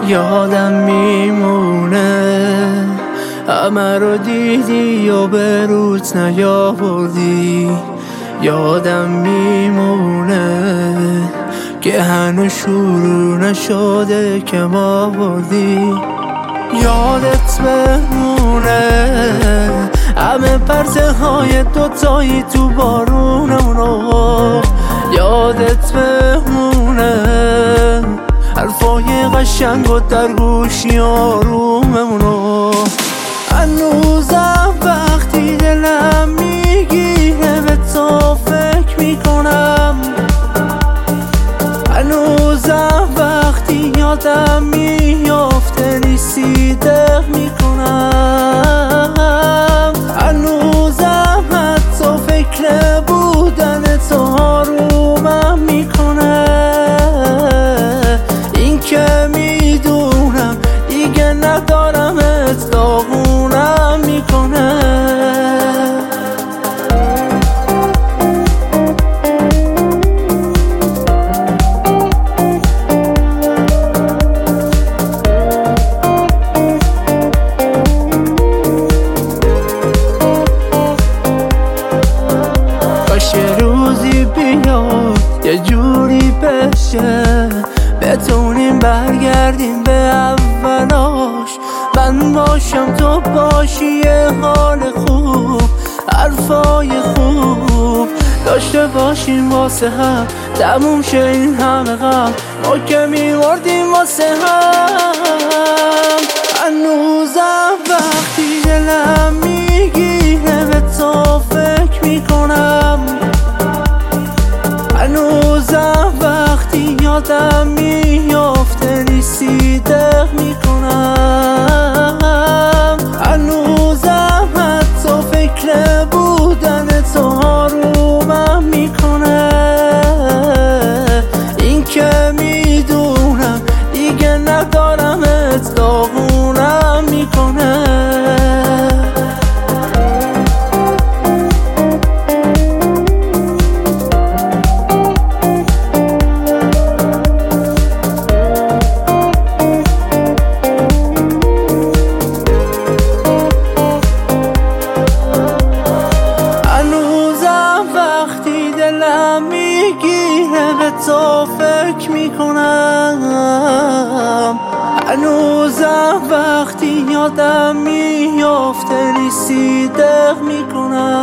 یادم میمونه همه رو دیدی و به روت نیاوردی. یادم میمونه که هنوز شروع نشده که ما بردی. یادت بمونه همه پرسه های دوتایی تو بارونمونو. یادت بمونه حرفای قشنگ و در گوشی آروممونو. هنوزم وقتی دلم میگیره به تو فکر میکنم. هنوزم وقتی یادم میافته نیستی دق میکنم. هنوزم حتی فکر بودن تو آرومم میکنه. این که میدونم دیگه ندارمت داغونم میکنه. یه روزی بیاد یه جوری بشه بتونیم برگردیم به اولاش. من باشم تو باشی یه حال خوب حرفای خوب داشته باشیم واسه هم تموم شه این همه غم ما که میمردیم واسه هم. هنوزم وقتی دلم میگیره به تو فکر میکنم. هنوزم وقتی یادم میافته نیستی دق میکنم. هنوزم حتی فکر بودن تو آرومم میکنه. این که میدونم دیگه ندارمت داغونم میکنه. میگیره به تو فکر میکنم. هنوزم وقتی یادم میافته نیستی دق میکنم.